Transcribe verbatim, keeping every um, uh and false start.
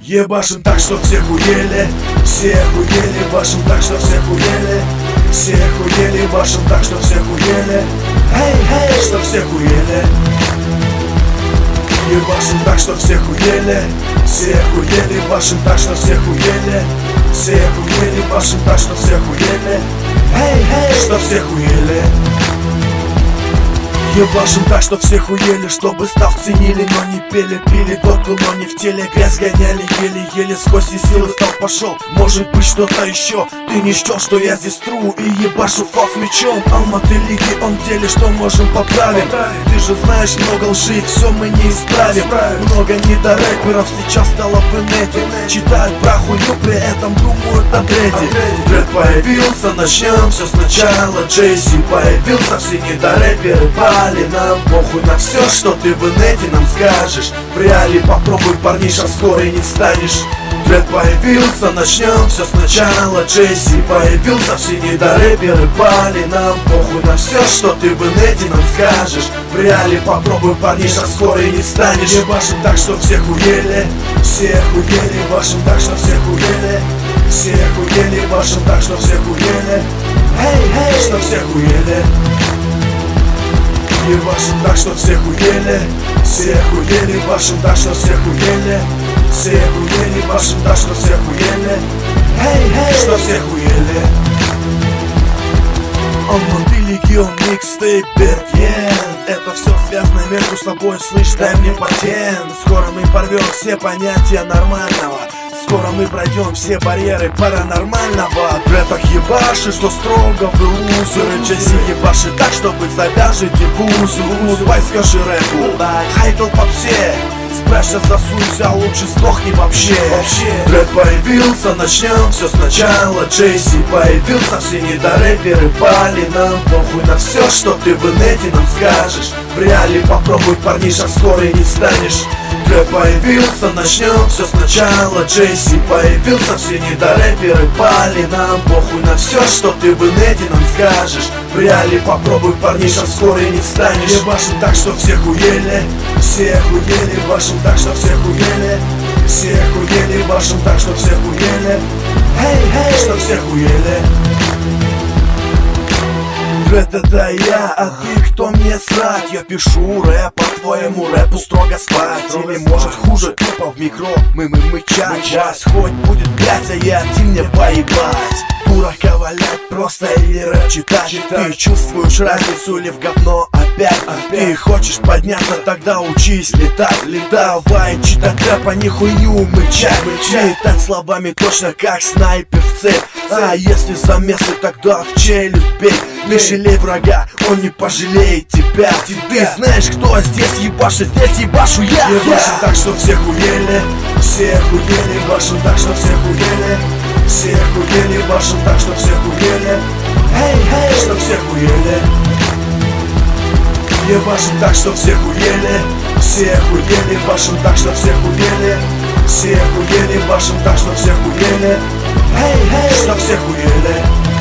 Ебашим так, что все хуели, все хуели, башим так, что все хуели, все хуели, башим так, что все хуели, эй, эй, что все хуели. Ебашим так, что все хуели, все хуели, башим так, что все хуели, все хуели, башим так, что все хуели, эй, эй, что все хуели. Ебашим так, что все хуели, чтобы став ценили, но не пели, пили додку, но не в теле, грязь гоняли, еле-еле сквозь и силы стал пошел. Может быть что-то еще, ты не счел, что я здесь тру и ебашу фас мечом. Алматы лиги, он в деле, что можем поправить. Ты же знаешь, много лжи, все мы не исправим. Много недорэперов сейчас стало в инете, читают про хуйню, при этом думают о дреде. Дред появился, начнем все сначала. Джейси появился, все недорэперы пали. Нам похуй на все, что ты в инете нам скажешь. В реале попробуй, парниша, вскоре не встанешь. Дред появился, начнем все сначала. Джейси появился, все недорэперы пали. Нам похуй на все, что ты в инете нам скажешь. В реале попробуй, парниша, вскоре не встанешь. Ебашим так, что все хуели, все хуели, башим так, что все хуели, все хуели, башим так, что все хуели, эй, эй, что все хуели. Ебашим так, что все хуели, все хуели, башим так, что все хуели, все хуели, башим так, что все хуели, эй, эй, что все хуели. Алматы легион, микстейп, Бертьен. Это все связано между собой, слышь, дай мне патент. Скоро мы порвем все понятия нормального, скоро мы пройдем все барьеры паранормального. В рэпах ебаши, что строго в лузеры. Джесси ебаши так, чтобы завяжете бузу. Давай скажи рэпу, хайтл по все. Спрячься, засуйся, лучше сдохни вообще. Рэп появился, начнем все сначала. Джейси появился, все недорэперы пали. Нам похуй на все, что ты в инете нам скажешь. В реале попробуй, парниша, вскоре не встанешь. Рэп появился, начнем все сначала. Джейси появился, все недорэперы пали. Нам похуй на все, что ты в инете нам скажешь. В реале попробуй, парниша, вскоре не встанешь. Ебашим так, что все хуели, все хуели, башим так, что все хуели, все хуели, башим так, что все хуели, эй, эй, что все хуели. Рэп это я, а ты кто мне срать? Я пишу рэп, по твоему рэпу строго спать. Или может хуже, тупо в микро мы мы мычать. Вас хоть будет блять, а я один мне поебать. Дурака валять просто или рэп читать. Ты чувствуешь разницу или в говно опять? Ты хочешь подняться, тогда учись летать. Давай читать рэп, а не хуйню мычать. Летать словами точно как снайпер в цель. А если замесы, тогда в челюсть бей. Не жалей врага, он не пожалеет тебя. Ты знаешь, кто здесь ебашит, здесь ебашу я. Ебашим так, что все хуели, все хуели, башим так, что все хуели, все хуели, башим так, что все хуели, эй, эй, что все хуели. Ебашим так, что все хуели, все хуели, башим так, что все хуели, все хуели, башим так, что все хуели, эй, эй, что все хуели.